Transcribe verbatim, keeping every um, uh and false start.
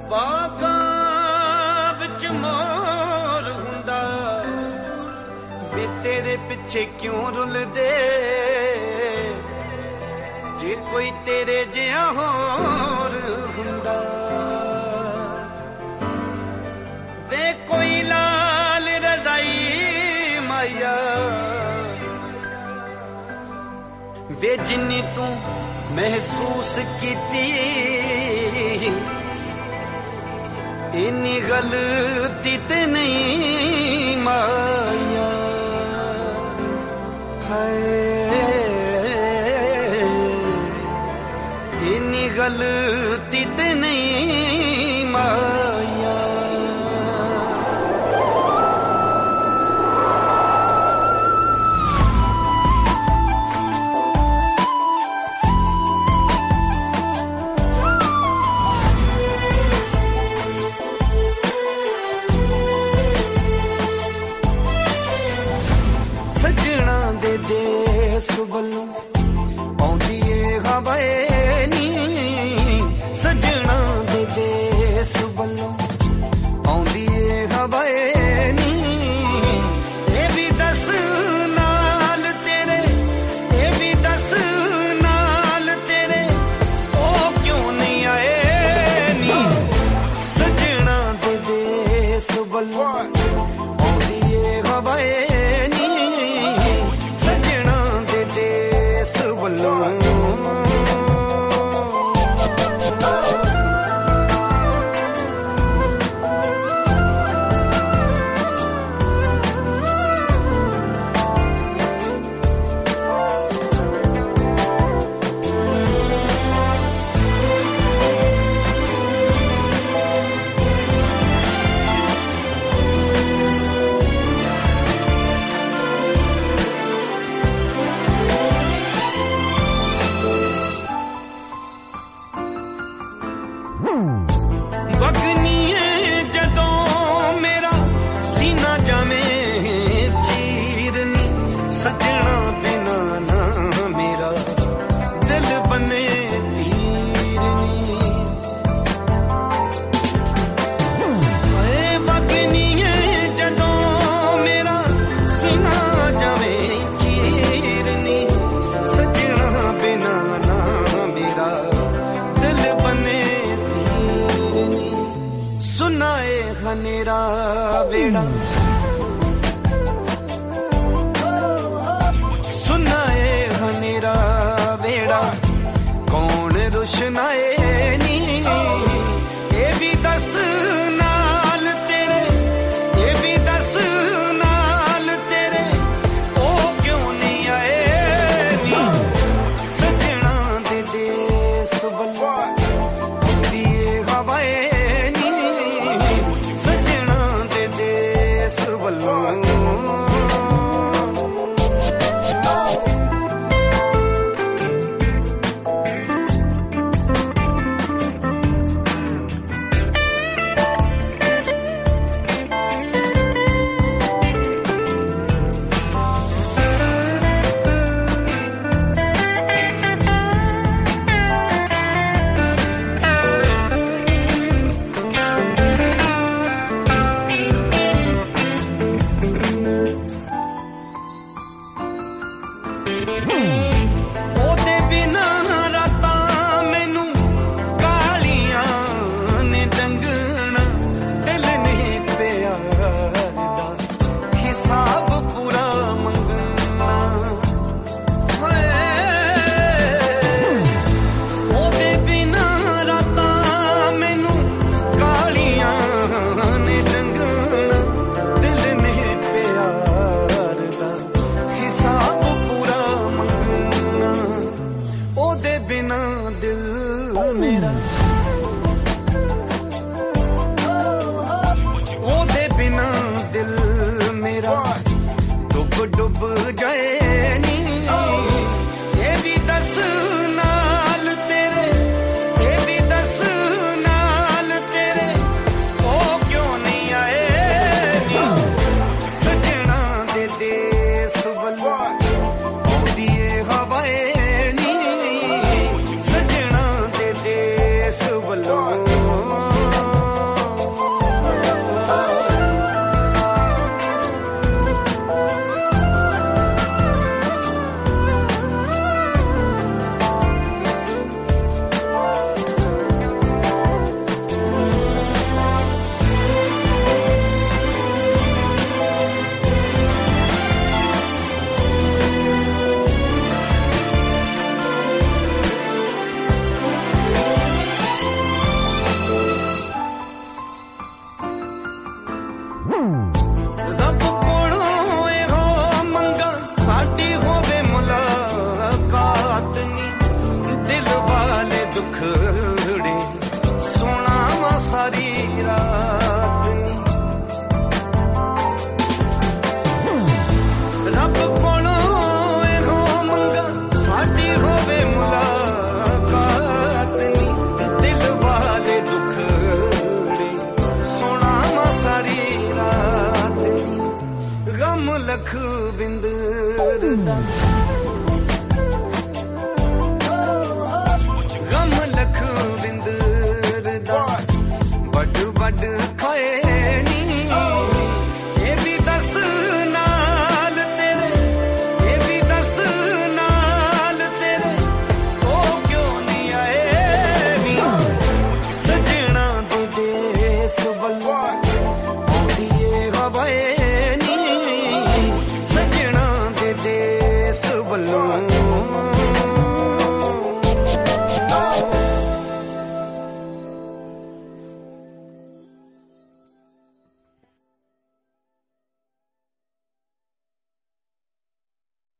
ਬਾਗਾਂ ਵਿੱਚ ਮੋਰ ਹੁੰਦਾ ਵੇ ਤੇਰੇ ਪਿੱਛੇ ਕਿਉਂ ਰੁਲਦੇ ਜੇ ਕੋਈ ਤੇਰੇ ਜਿਹਾ ਹੋਰ ਹੁੰਦਾ ਵੇ ਕੋਈ ਲਾਲ ਰਜ਼ਾਈ ਮਾਇਆ ਵੇ ਜਿੰਨੀ ਤੂੰ ਮਹਿਸੂਸ ਕੀਤੀ ਇੰਨੀ ਗਲਤੀ ਤੇ ਨਹੀਂ ਮਾਇਆ ਹਾਏ ਇੰਨੀ ਗਲਤੀ ਤੇ ਨਹੀਂ ਮਾਇਆ ਦੇਸ ਵੱਲੋਂ ਆਉਂਦੀ ਏ ਹਵਾਏ ਨੀ ਸੱਜਣਾ ਦੇ ਦੇਸ ਵੱਲੋਂ ਆਉਂਦੀ ਏ ਹਵਾਏ ਨੀ ਇਹ ਵੀ ਦੱਸ ਨਾਲ ਤੇਰੇ ਇਹ ਵੀ ਦੱਸ ਨਾਲ ਤੇਰੇ ਉਹ ਕਿਉਂ ਨਹੀਂ ਆਏ ਨੀ ਸੱਜਣਾ ਦੇ ਦੇਸ ਵੱਲੋਂ ਆਉਂਦੀ ਏ ਹਵਾਏ ਆਉਂਦੀ ਏ ਹਵਾਏ ਨੀ ਸੱਜਣਾ ਦੇ ਦੇਸ ਨੂੰ